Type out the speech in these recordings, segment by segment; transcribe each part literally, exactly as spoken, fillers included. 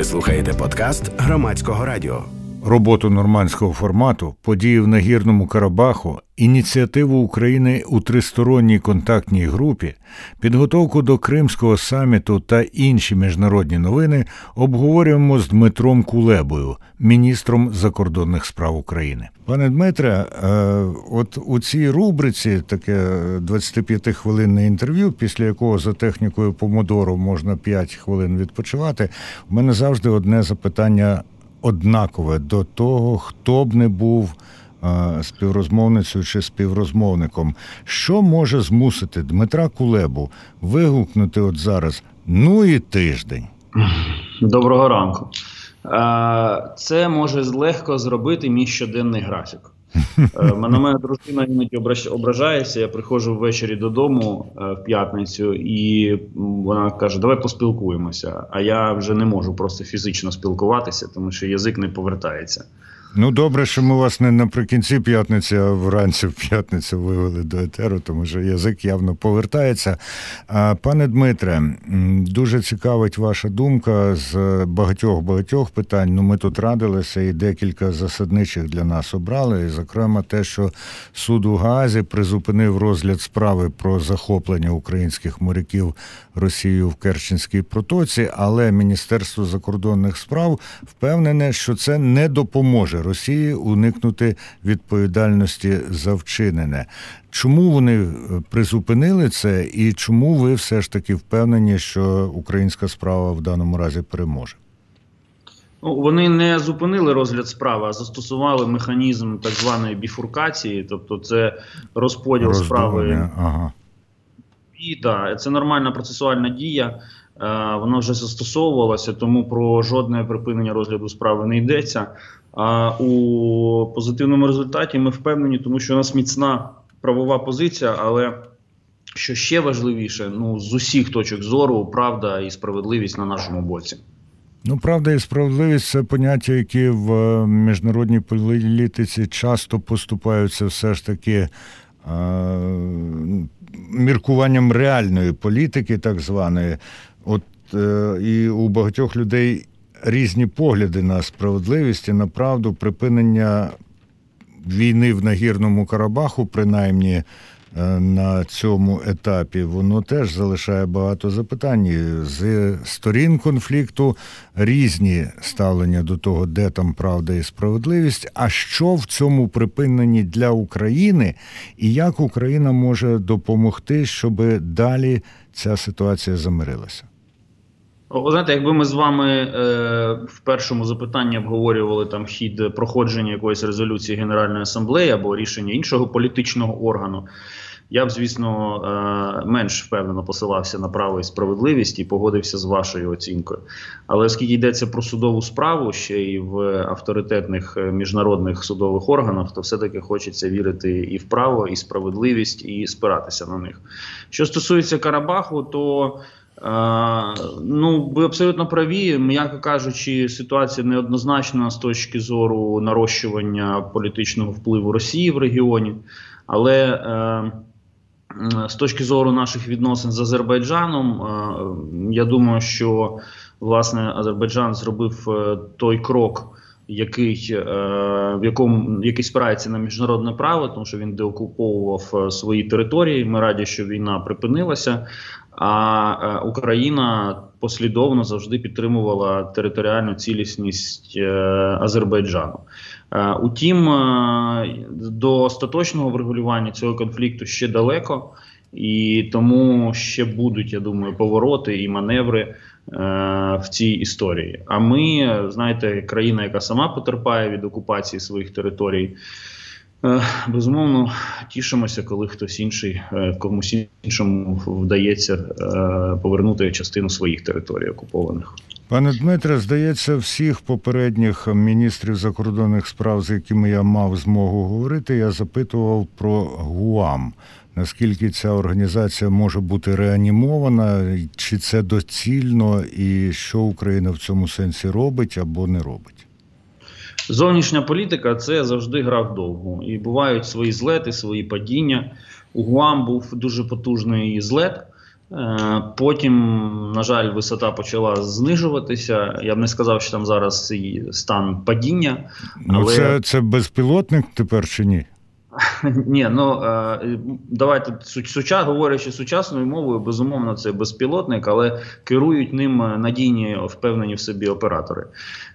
Ви слухаєте подкаст Громадського радіо. Роботу нормандського формату, події в Нагірному Карабаху, ініціативу України у тристоронній контактній групі, підготовку до Кримського саміту та інші міжнародні новини обговорюємо з Дмитром Кулебою, міністром закордонних справ України. Пане Дмитре, от у цій рубриці, таке двадцятип'ятихвилинне інтерв'ю, після якого за технікою помодоро можна п'ять хвилин відпочивати, у мене завжди одне запитання однакове до того, хто б не був а, співрозмовницею чи співрозмовником. Що може змусити Дмитра Кулебу вигукнути от зараз «ну і тиждень»? Доброго ранку. Це може легко зробити мій щоденний графік. На мене дружина іноді ображається, я приходжу ввечері додому в п'ятницю і вона каже, давай поспілкуємося. А я вже не можу просто фізично спілкуватися, тому що язик не повертається. Ну, добре, що ми вас не наприкінці п'ятниці, а вранці в п'ятницю вивели до етеру, тому що язик явно повертається. Пане Дмитре, дуже цікавить ваша думка з багатьох-багатьох питань. Ну, ми тут радилися і декілька засадничих для нас обрали. І, зокрема, те, що суд у Гаазі призупинив розгляд справи про захоплення українських моряків Росією в Керченській протоці, але Міністерство закордонних справ впевнене, що це не допоможе Росії уникнути відповідальності за вчинене. Чому вони призупинили це і чому ви все ж таки впевнені, що українська справа в даному разі переможе? Ну, вони не зупинили розгляд справи, а застосували механізм так званої біфуркації, тобто це розподіл Роздумання. справи. Ага. І так, це нормальна процесуальна дія. Воно вже застосовувалося, тому про жодне припинення розгляду справи не йдеться. А у позитивному результаті ми впевнені, тому що у нас міцна правова позиція, але що ще важливіше, ну, з усіх точок зору правда і справедливість на нашому боці. Ну, правда і справедливість – це поняття, які в міжнародній політиці часто поступаються все ж таки а, міркуванням реальної політики, так званої. От е, і у багатьох людей різні погляди на справедливість і на правду. Припинення війни в Нагірному Карабаху, принаймні на цьому етапі, воно теж залишає багато запитань. З сторін конфлікту різні ставлення до того, де там правда і справедливість. А що в цьому припиненні для України і як Україна може допомогти, щоб далі ця ситуація замирилася? Ви знаєте, якби ми з вами е, в першому запитанні обговорювали там хід проходження якоїсь резолюції Генеральної асамблеї або рішення іншого політичного органу, я б, звісно, е, менш впевнено посилався на право і справедливість і погодився з вашою оцінкою. Але оскільки йдеться про судову справу, ще й в авторитетних міжнародних судових органах, то все-таки хочеться вірити і в право, і справедливість, і спиратися на них. Що стосується Карабаху, то Uh, ну, ви абсолютно праві, м'яко кажучи, ситуація неоднозначна з точки зору нарощування політичного впливу Росії в регіоні, але uh, з точки зору наших відносин з Азербайджаном, uh, я думаю, що, власне, Азербайджан зробив uh, той крок, який, uh, в якому, який спирається на міжнародне право, тому що він деокуповував uh, свої території, ми раді, що війна припинилася. А Україна послідовно завжди підтримувала територіальну цілісність Азербайджану. Утім, до остаточного врегулювання цього конфлікту ще далеко, і тому ще будуть, я думаю, повороти і маневри в цій історії. А ми, знаєте, країна, яка сама потерпає від окупації своїх територій, безумовно, тішимося, коли хтось інший, комусь іншому вдається повернути частину своїх територій окупованих. Пане Дмитре, здається, всіх попередніх міністрів закордонних справ, з якими я мав змогу говорити, я запитував про ГУАМ. Наскільки ця організація може бути реанімована, чи це доцільно, і що Україна в цьому сенсі робить або не робить? Зовнішня політика – це завжди гра вдовгу. І бувають свої злети, свої падіння. У ГУАМ був дуже потужний злет Потім, на жаль, висота почала знижуватися. Я б не сказав, що там зараз і стан падіння. Ну, але... це, це безпілотник тепер чи ні? Ні, ну давайте, суча, говорячи сучасною мовою, безумовно, це безпілотник, але керують ним надійні, впевнені в собі оператори,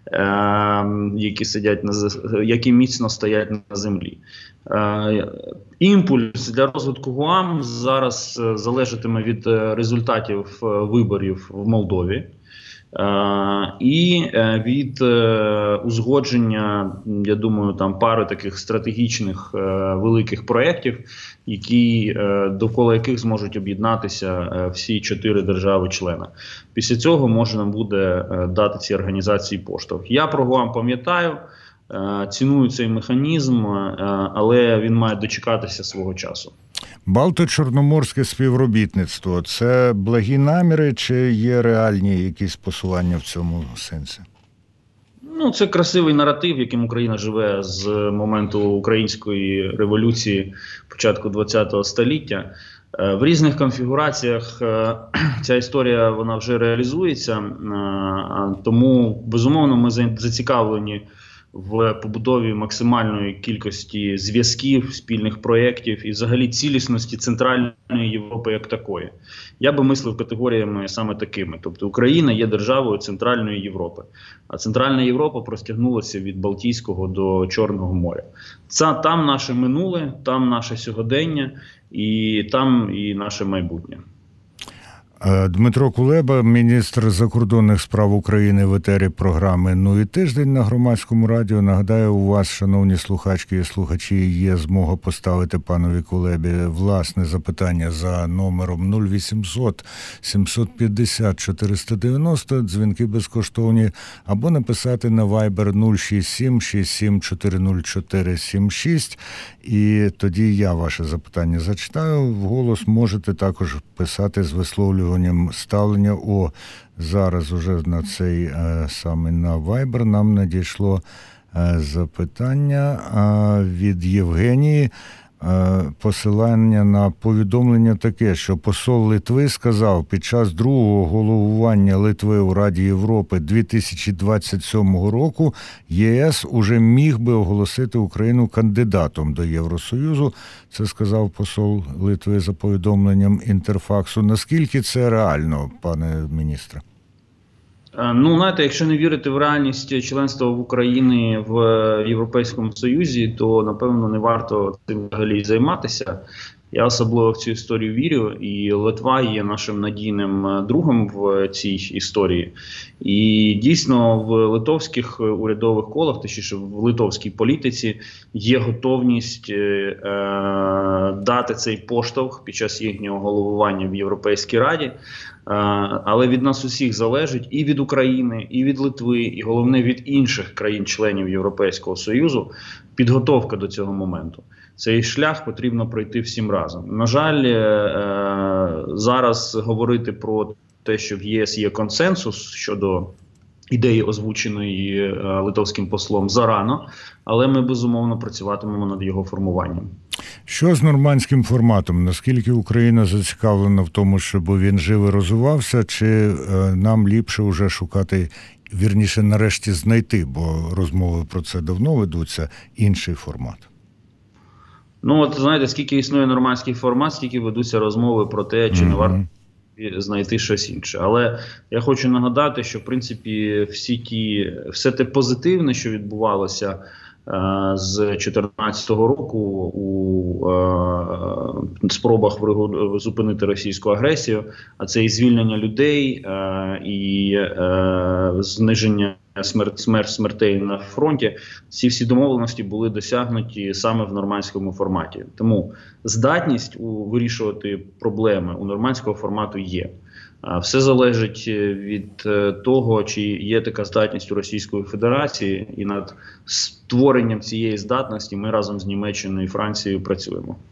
які сидять на, які міцно стоять на землі. Імпульс для розвитку ГУАМ зараз залежатиме від результатів виборів в Молдові. Uh, і uh, від uh, узгодження, я думаю, там пари таких стратегічних uh, великих проєктів, які, uh, довкола яких зможуть об'єднатися uh, всі чотири держави-члени. Після цього можна буде uh, дати цій організації поштовх. Я про ГУАМ пам'ятаю, uh, ціную цей механізм, uh, але він має дочекатися свого часу. Балто-Чорноморське співробітництво – це благі наміри чи є реальні якісь посилання в цьому сенсі? Ну, це красивий наратив, яким Україна живе з моменту української революції початку ХХ століття. В різних конфігураціях ця історія вона вже реалізується, тому, безумовно, ми зацікавлені в побудові максимальної кількості зв'язків, спільних проєктів і взагалі цілісності Центральної Європи як такої. Я би мислив категоріями саме такими. Тобто Україна є державою Центральної Європи, а Центральна Європа простягнулася від Балтійського до Чорного моря. Це, там наше минуле, там наше сьогодення і там і наше майбутнє. Дмитро Кулеба, міністр закордонних справ України, в етері програми «Ну і тиждень» на Громадському радіо. Нагадаю, у вас, шановні слухачки і слухачі, є змога поставити панові Кулебі власне запитання за номером нуль вісімсот сімсот п'ятдесят чотириста дев'яносто, дзвінки безкоштовні, або написати на Viber нуль шість сім шість сім чотири нуль чотири сім шість, і тоді я ваше запитання зачитаю. Вголос можете також писати з висловлюванням ставлення. О, зараз уже на цей е, саме на Viber нам надійшло е, запитання е, від Євгенії. Е, посилання на повідомлення таке, що посол Литви сказав, під час другого головування Литви у Раді Європи дві тисячі двадцять сьомого року ЄС уже міг би оголосити Україну кандидатом до Євросоюзу. Це сказав посол Литви за повідомленням Інтерфаксу. Наскільки це реально, пане міністре? Ну, знаєте, якщо не вірити в реальність членства в Україні в Європейському Союзі, то, напевно, не варто цим взагалі займатися. Я особливо в цю історію вірю, і Литва є нашим надійним другом в цій історії. І дійсно в литовських урядових колах, точніше в литовській політиці, є готовність е, дати цей поштовх під час їхнього головування в Європейській Раді. Але від нас усіх залежить і від України, і від Литви, і головне від інших країн-членів Європейського Союзу підготовка до цього моменту. Цей шлях потрібно пройти всім разом. На жаль, зараз говорити про те, що в ЄС є консенсус щодо ідеї, озвученої литовським послом, зарано, але ми, безумовно, працюватимемо над його формуванням. Що з нормандським форматом? Наскільки Україна зацікавлена в тому, щоб він жив і розвивався, чи е, нам ліпше вже шукати, вірніше, нарешті знайти, бо розмови про це давно ведуться, інший формат? Ну, от, знаєте, скільки існує нормандський формат, скільки ведуться розмови про те, чи mm-hmm. не варто знайти щось інше. Але я хочу нагадати, що, в принципі, всі ті, все те позитивне, що відбувалося з дві тисячі чотирнадцятого року у е, спробах зупинити російську агресію, а це і звільнення людей, е, і е, зниження смер, смер, смертей на фронті, ці всі домовленості були досягнуті саме в нормандському форматі. Тому здатність у вирішувати проблеми у нормандського формату є. Все залежить від того, чи є така здатність у Російської Федерації, і над створенням цієї здатності ми разом з Німеччиною і Францією працюємо.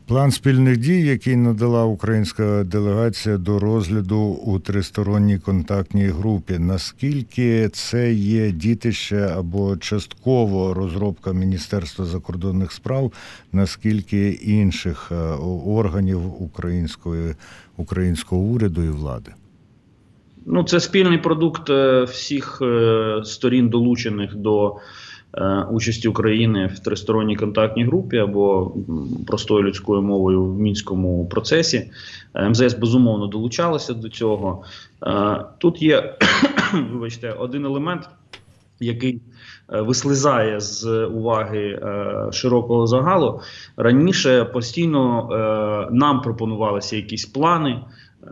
План спільних дій, який надала українська делегація до розгляду у тристоронній контактній групі, наскільки це є дітище або частково розробка Міністерства закордонних справ, наскільки інших органів української, українського уряду і влади? Ну, це спільний продукт всіх сторін, долучених до участі України в тристоронній контактній групі або простою людською мовою в мінському процесі. ем зе ес безумовно долучалося до цього. Тут є, вибачте, один елемент, який вислизає з уваги широкого загалу. Раніше постійно нам пропонувалися якісь плани,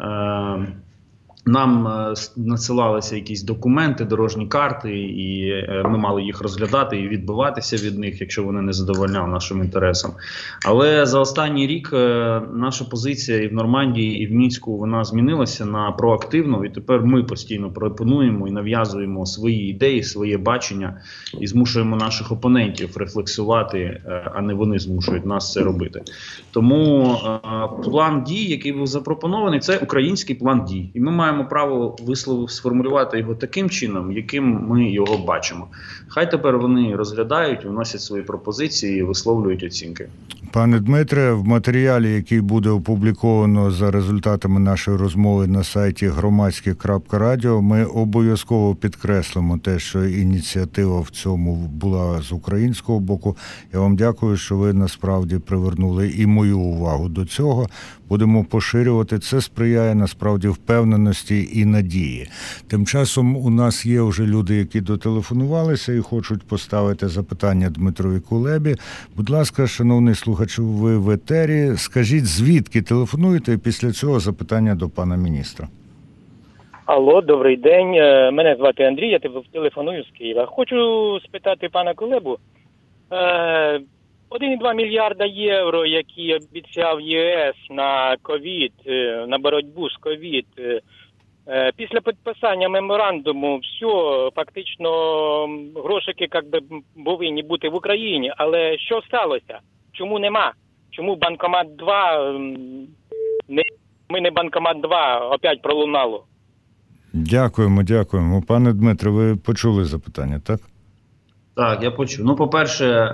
нам надсилалися якісь документи, дорожні карти, і ми мали їх розглядати і відбиватися від них, якщо вони не задовольняли нашим інтересам. Але за останній рік наша позиція і в Нормандії, і в Мінську вона змінилася на проактивну, і тепер ми постійно пропонуємо і нав'язуємо свої ідеї, своє бачення і змушуємо наших опонентів рефлексувати, а не вони змушують нас це робити. Тому план дій, який був запропонований, це український план дій. І ми маємо право висловити, сформулювати його таким чином, яким ми його бачимо. Хай тепер вони розглядають, вносять свої пропозиції і висловлюють оцінки. Пане Дмитре, в матеріалі, який буде опубліковано за результатами нашої розмови на сайті громадське крапка радіо, ми обов'язково підкреслимо те, що ініціатива в цьому була з українського боку. Я вам дякую, що ви насправді привернули і мою увагу до цього. Будемо поширювати. Це сприяє насправді впевненості і надії. Тим часом у нас є вже люди, які дотелефонувалися і хочуть поставити запитання Дмитрові Кулебі. Будь ласка, шановний слухачу, ви в етері. Скажіть, звідки телефонуєте, і після цього запитання до пана міністра. Алло, добрий день. Мене звати Андрій, я телефоную з Києва. Хочу спитати пана Кулебу. один і два мільярда євро, які обіцяв ЄС на ковід, на боротьбу з ковід, після підписання меморандуму, все, фактично грошики як би повинні бути в Україні, але що сталося? Чому нема? Чому банкомат два, не, ми не банкомат два, опять пролунало? Дякуємо, дякуємо. Пане Дмитре, ви почули запитання, так? Так, я почув. Ну, по-перше,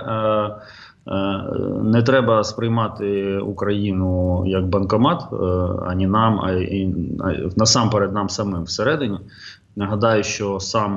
не треба сприймати Україну як банкомат, ані нам, а й насамперед нам самим всередині. Нагадаю, що сам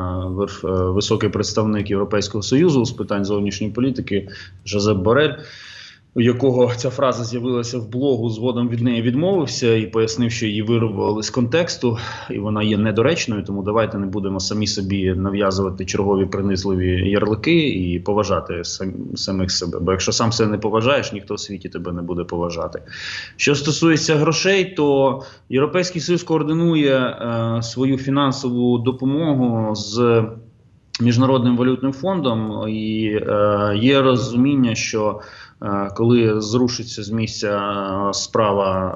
високий представник Європейського Союзу з питань зовнішньої політики Жозеп Борель, у якого ця фраза з'явилася в блогу, згодом від неї відмовився і пояснив, що її вирвали з контексту, і вона є недоречною, тому давайте не будемо самі собі нав'язувати чергові принизливі ярлики і поважати сам, самих себе. Бо якщо сам себе не поважаєш, ніхто в світі тебе не буде поважати. Що стосується грошей, то Європейський Союз координує е, свою фінансову допомогу з Міжнародним валютним фондом, і е, є розуміння, що е, коли зрушиться з місця справа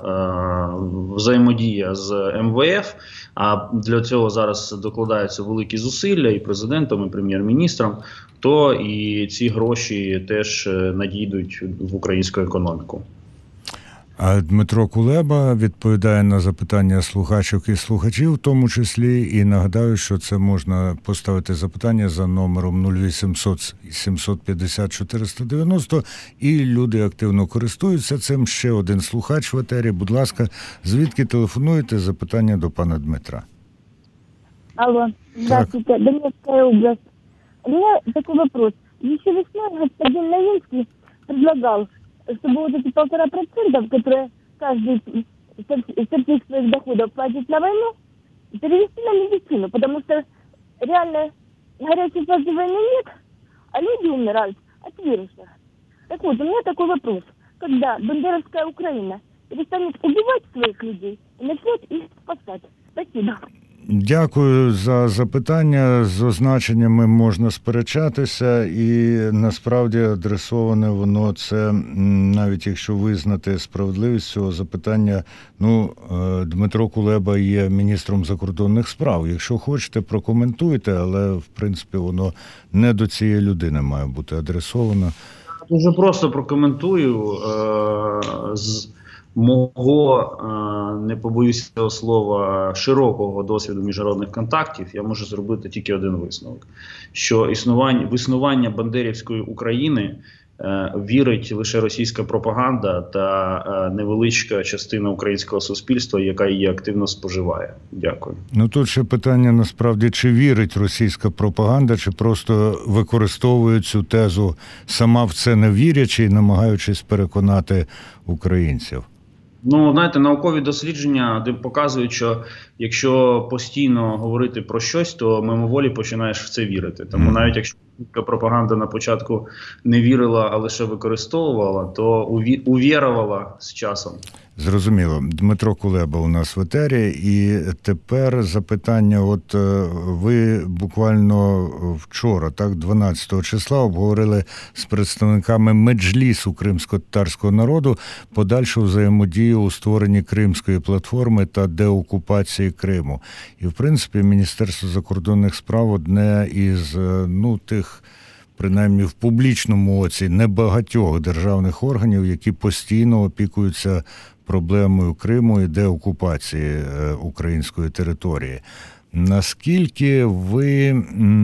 е, взаємодія з ем ве еф, а для цього зараз докладаються великі зусилля і президентом, і прем'єр-міністром, то і ці гроші теж надійдуть в українську економіку. А Дмитро Кулеба відповідає на запитання слухачок і слухачів, в тому числі, і нагадаю, що це можна поставити запитання за номером нуль вісімсот сімсот п'ятдесят чотириста дев'яносто, і люди активно користуються цим. Ще один слухач в етері. Будь ласка, звідки телефонуєте? Запитання до пана Дмитра. Алло, здравствуйте, Донецкая область. У меня такой вопрос. Еще весной господин Новинский предлагал, чтобы вот эти полтора процента, которые каждый со всех своих доходов платит на войну, перевести на медицину, потому что реально горячей фазы войны нет, а люди умирают от вируса. Так вот, у меня такой вопрос. Когда бандеровская Украина перестанет убивать своих людей и начнет их спасать? Спасибо. Дякую за запитання. З означеннями можна сперечатися, і насправді адресоване воно це, навіть якщо визнати справедливість цього запитання, ну, Дмитро Кулеба є міністром закордонних справ. Якщо хочете, прокоментуйте, але, в принципі, воно не до цієї людини має бути адресовано. дуже просто прокоментую. Е, з мого, е, не побоюся цього слова, широкого досвіду міжнародних контактів, я можу зробити тільки один висновок. Що існування, в існування бандерівської України е, вірить лише російська пропаганда та е, невеличка частина українського суспільства, яка її активно споживає. Дякую. Ну тут ще питання насправді, чи вірить російська пропаганда, чи просто використовує цю тезу сама в це не вірячи і намагаючись переконати українців. Ну, знаєте, наукові дослідження де показують, що якщо постійно говорити про щось, то мимоволі починаєш в це вірити. Тому mm. навіть якщо пропаганда на початку не вірила, а лише використовувала, то уві... увірувала з часом. Зрозуміло. Дмитро Кулеба у нас в етері. І тепер запитання. От ви буквально вчора, так, дванадцятого числа, обговорили з представниками Меджлісу кримсько-татарського народу подальшу взаємодію у створенні Кримської платформи та деокупації Криму. І, в принципі, Міністерство закордонних справ одне із, ну, тих, принаймні в публічному оці, небагатьох державних органів, які постійно опікуються проблемою Криму і деокупації української території. Наскільки ви,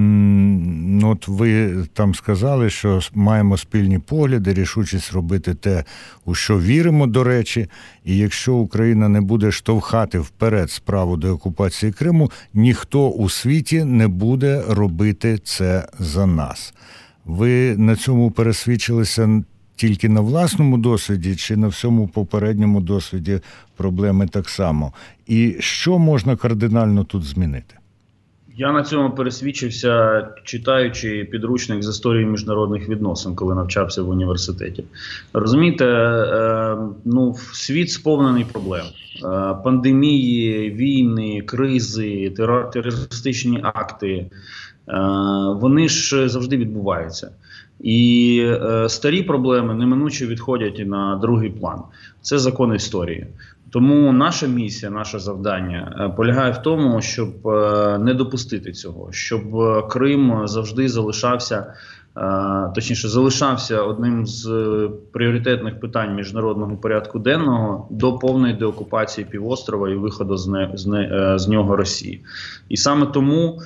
ну, от ви там сказали, що маємо спільні погляди, рішучість робити те, у що віримо, до речі, і якщо Україна не буде штовхати вперед справу деокупації Криму, ніхто у світі не буде робити це за нас. Ви на цьому пересвідчилися тільки на власному досвіді чи на всьому попередньому досвіді проблеми так само? І що можна кардинально тут змінити? Я на цьому пересвідчився, читаючи підручник з історії міжнародних відносин, коли навчався в університеті. Розумієте, е, ну, світ сповнений проблем. Е, пандемії, війни, кризи, терор, терористичні акти. Е, вони ж завжди відбуваються. І е, старі проблеми неминуче відходять на другий план. Це закон історії. Тому наша місія, наше завдання е, полягає в тому, щоб е, не допустити цього, щоб Крим завжди залишався, е, точніше, залишався одним з е, пріоритетних питань міжнародного порядку денного до повної деокупації півострова і виходу з, не, з, не, е, з нього Росії. І саме тому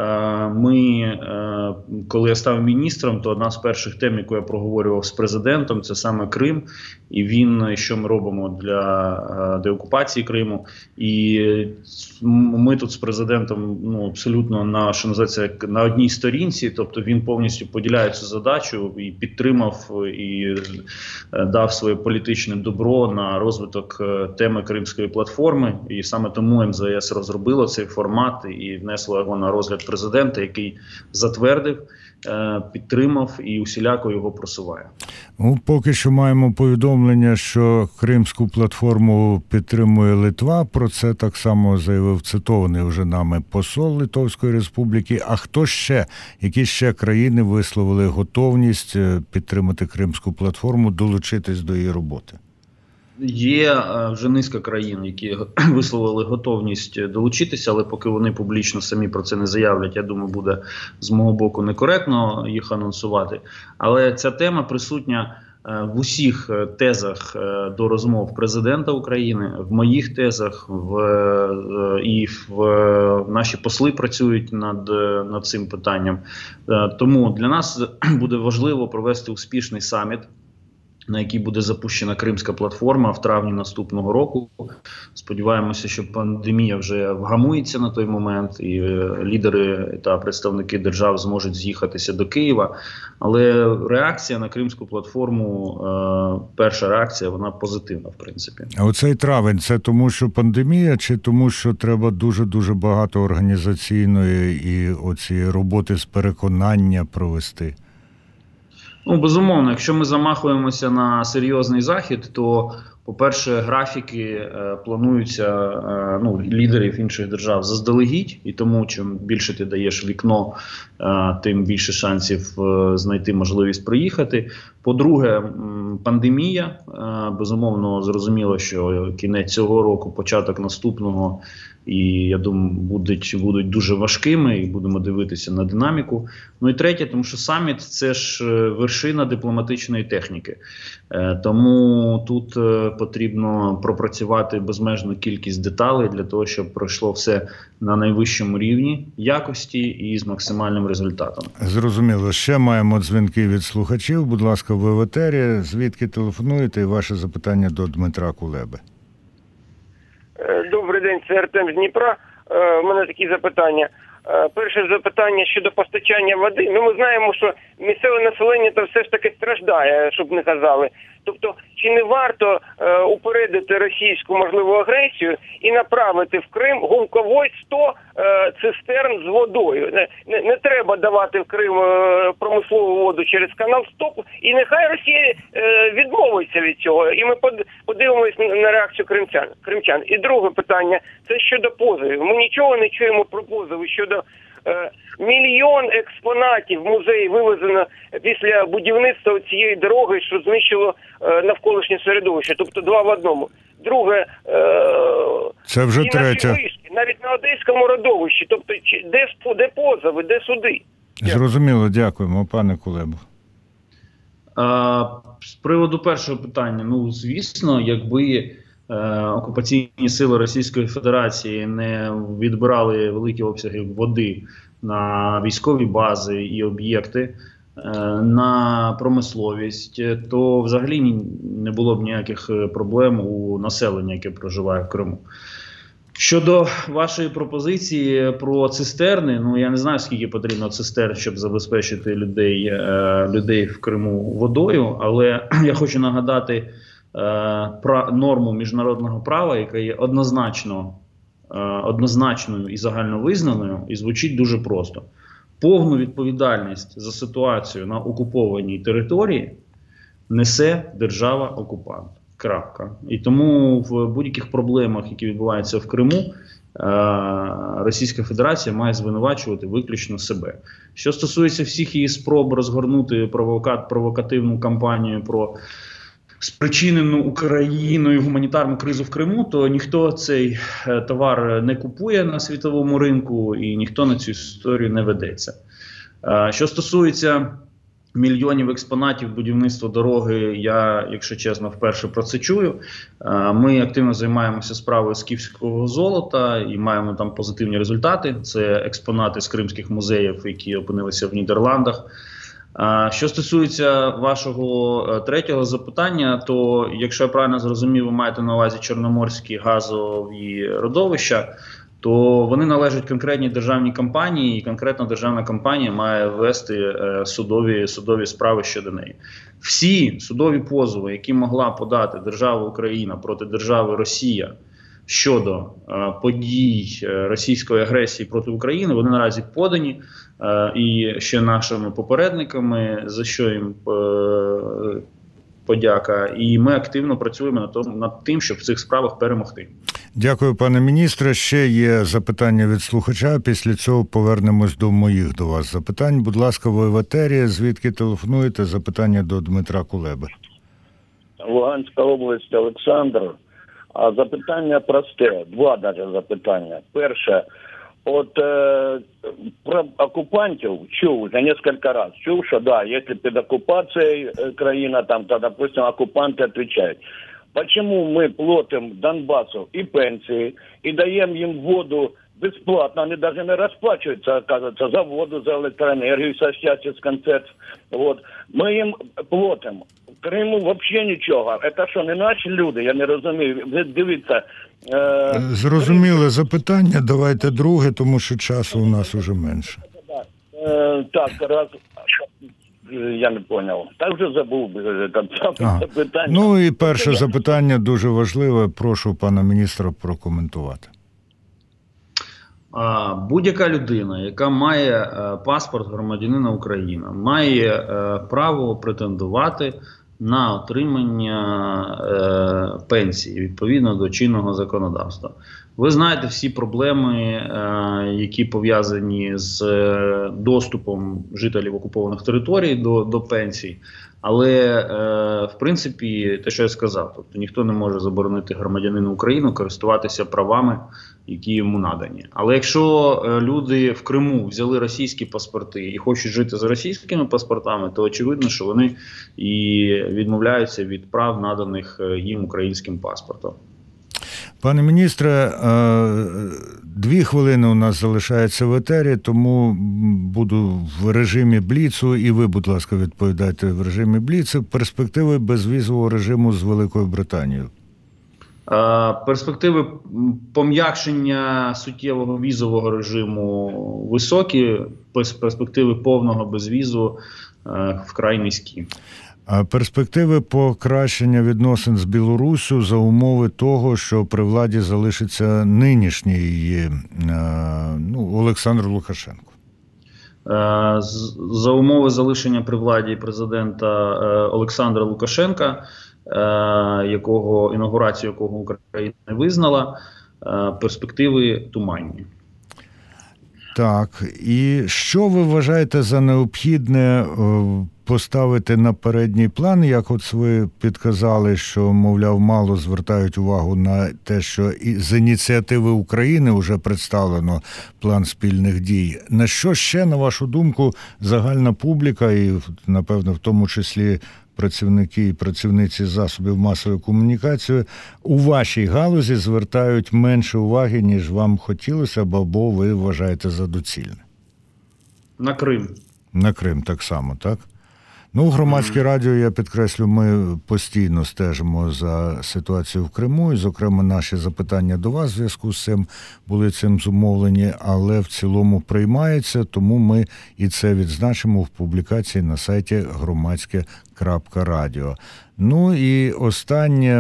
ми, коли я став міністром, то одна з перших тем, яку я проговорював з президентом, це саме Крим. І він, що ми робимо для деокупації Криму. І ми тут з президентом, ну, абсолютно на, що називається, на одній сторінці, тобто він повністю поділяє цю задачу і підтримав і дав своє політичне добро на розвиток теми Кримської платформи. І саме тому ем зет ес розробило цей формат і внесло його на розгляд президента, який затвердив, підтримав і усіляко його просуває. Ну, поки що маємо повідомлення, що Кримську платформу підтримує Литва. Про це так само заявив цитований вже нами посол Литовської Республіки. А хто ще, які ще країни висловили готовність підтримати Кримську платформу, долучитись до її роботи? Є е, вже низка країн, які висловили готовність долучитися, але поки вони публічно самі про це не заявлять, я думаю, буде з мого боку некоректно їх анонсувати. Але ця тема присутня е, в усіх тезах е, до розмов президента України, в моїх тезах, в, е, і в е, наші посли працюють над, над цим питанням. Е, тому для нас буде важливо провести успішний саміт, на якій буде запущена Кримська платформа в травні наступного року. Сподіваємося, що пандемія вже вгамується на той момент, і лідери та представники держав зможуть з'їхатися до Києва. Але реакція на Кримську платформу, е, перша реакція, вона позитивна, в принципі. А оцей травень, це тому, що пандемія, чи тому, що треба дуже-дуже багато організаційної і оці роботи з переконання провести? Ну, безумовно, якщо ми замахуємося на серйозний захід, то, по-перше, графіки е, плануються е, ну, лідерів інших держав заздалегідь, і тому, чим більше ти даєш вікно, е, тим більше шансів е, знайти можливість приїхати. По-друге, м, пандемія, е, безумовно, зрозуміло, що кінець цього року, початок наступного, і, я думаю, будуть, будуть дуже важкими, і будемо дивитися на динаміку. Ну і третє, тому що саміт – це ж вершина дипломатичної техніки. Е, тому тут е, потрібно пропрацювати безмежну кількість деталей для того, щоб пройшло все на найвищому рівні якості і з максимальним результатом. Зрозуміло. Ще маємо дзвінки від слухачів. Будь ласка, ви в етері. Звідки телефонуєте і ваше запитання до Дмитра Кулеби? Добрий день, це Артем з Дніпра. У мене такі запитання. Перше запитання щодо постачання води. Ну, ми знаємо, що місцеве населення то все ж таки страждає, щоб не казали. Тобто, чи не варто е, упередити російську можливу агресію і направити в Крим гумковой сто е, цистерн з водою? Не, не, не треба давати в Крим е, промислову воду через канал Стоп, і нехай Росія е, відмовиться від цього. І ми подивимось на реакцію кримчан. кримчан. І друге питання, це щодо позовів. Ми нічого не чуємо про позови щодо мільйон експонатів в музеї вивезено після будівництва цієї дороги, що знищило навколишнє середовище. Тобто два в одному. Друге, це вже третє. Вишки, навіть на Одеському родовищі. Тобто де, де позови, де суди? Зрозуміло, дякуємо, пане Кулебо. А, з приводу першого питання, ну, звісно, якби окупаційні сили Російської Федерації не відбирали великі обсяги води на військові бази і об'єкти, на промисловість, то взагалі не було б ніяких проблем у населення, яке проживає в Криму. Щодо вашої пропозиції про цистерни, ну я не знаю, скільки потрібно цистерн, щоб забезпечити людей, людей в Криму водою, але я хочу нагадати норму міжнародного права, яка є однозначно, однозначною і загальновизнаною, і звучить дуже просто. Повну відповідальність за ситуацію на окупованій території несе держава-окупант. Крапка. І тому в будь-яких проблемах, які відбуваються в Криму, Російська Федерація має звинувачувати виключно себе. Що стосується всіх її спроб розгорнути провокат, провокативну кампанію про спричинену Україною гуманітарну кризу в Криму, то ніхто цей товар не купує на світовому ринку і ніхто на цю історію не ведеться. Що стосується мільйонів експонатів будівництва дороги, я, якщо чесно, вперше про це чую. Ми активно займаємося справою скіфського золота і маємо там позитивні результати. Це експонати з кримських музеїв, які опинилися в Нідерландах. Що стосується вашого третього запитання, то, якщо я правильно зрозумів, ви маєте на увазі чорноморські газові родовища, то вони належать конкретній державній компанії, і конкретна державна компанія має вести судові, судові справи щодо неї. Всі судові позови, які могла подати держава Україна проти держави Росія щодо е, подій російської агресії проти України, вони наразі подані е, і ще нашими попередниками, за що їм е, подяка. І ми активно працюємо над, тому, над тим, щоб в цих справах перемогти. Дякую, пане міністре. Ще є запитання від слухача. Після цього повернемось до моїх до вас запитань. Будь ласка, ви в етері. Звідки телефонуєте? Запитання до Дмитра Кулеби. Луганська область, Олександр. А запитання просте, два навіть запитання. Перше, от е, про окупантів чув вже кілька разів, чув, що да, якщо під окупацією країна, там, то, допустим, окупанти відповідають. Почему мы платим Донбассу и пенсии, и даем им воду бесплатно, они даже не расплачиваются, оказывается, за воду, за электроэнергию, со счастья, с концерт. Вот. Мы им платим. В Криму вообще нічого. Це що, не наші люди? Я не розумію. Дивіться. Е... Зрозуміле запитання. Давайте друге, тому що часу у нас уже менше. Е, так, раз... Я не зрозумів. Так вже забув запитання. Ну і перше запитання дуже важливе. Прошу пана міністра прокоментувати. Будь-яка людина, яка має паспорт громадянина України, має право претендувати на отримання е, пенсії відповідно до чинного законодавства. Ви знаєте всі проблеми, е, які пов'язані з е, доступом жителів окупованих територій до, до пенсій. Але, е, в принципі, те, що я сказав, тобто ніхто не може заборонити громадянину України користуватися правами які йому надані. Але якщо люди в Криму взяли російські паспорти і хочуть жити за російськими паспортами, то очевидно, що вони і відмовляються від прав, наданих їм українським паспортом. Пане міністре, дві хвилини у нас залишається в етері, тому буду в режимі бліцу, і ви, будь ласка, відповідайте в режимі бліцу. Перспективи безвізового режиму з Великою Британією. Перспективи пом'якшення суттєвого візового режиму високі, перспективи повного безвізу вкрай низькі. А перспективи покращення відносин з Білоруссю за умови того, що при владі залишиться нинішній ну, Олександр Лукашенко? За умови залишення при владі президента Олександра Лукашенка, якого інаугурацію якого Україна визнала, перспективи туманні. Так, і що ви вважаєте за необхідне поставити на передній план, як от ви підказали, що, мовляв, мало звертають увагу на те, що і з ініціативи України вже представлено план спільних дій. На що ще, на вашу думку, загальна публіка і, напевно, в тому числі працівники і працівниці засобів масової комунікації у вашій галузі звертають менше уваги, ніж вам хотілося б, або ви вважаєте за доцільне? На Крим. На Крим так само, так? Ну, Громадське радіо, я підкреслю, ми постійно стежимо за ситуацією в Криму, і, зокрема, наші запитання до вас в зв'язку з цим були цим зумовлені, але в цілому приймається, тому ми і це відзначимо в публікації на сайті громадське крапка радіо. Ну і останнє,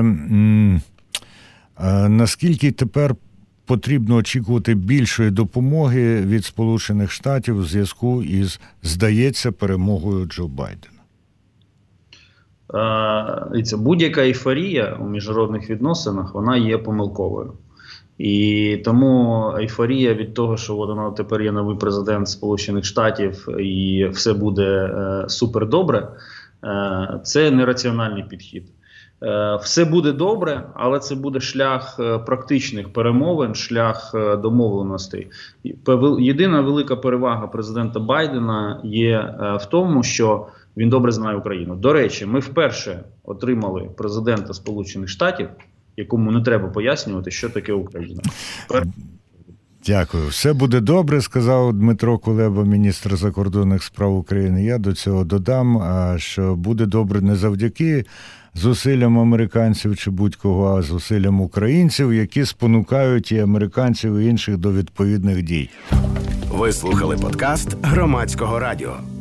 наскільки тепер потрібно очікувати більшої допомоги від Сполучених Штатів у зв'язку із, здається, перемогою Джо Байдена? Це будь-яка ейфорія у міжнародних відносинах, вона є помилковою. І тому ейфорія від того, що от вона тепер є новий президент Сполучених Штатів і все буде е, супер добре, е, це нераціональний підхід. Е, все буде добре, але це буде шлях е, практичних перемовин, шлях е, домовленостей. Єдина велика перевага президента Байдена є е, в тому, що він добре знає Україну. До речі, ми вперше отримали президента Сполучених Штатів, якому не треба пояснювати, що таке Україна. Дякую. Все буде добре, сказав Дмитро Кулеба, міністр закордонних справ України. Я до цього додам, що буде добре не завдяки зусиллям американців чи будь-кого, а зусиллям українців, які спонукають і американців, і інших до відповідних дій. Ви слухали подкаст Громадського радіо.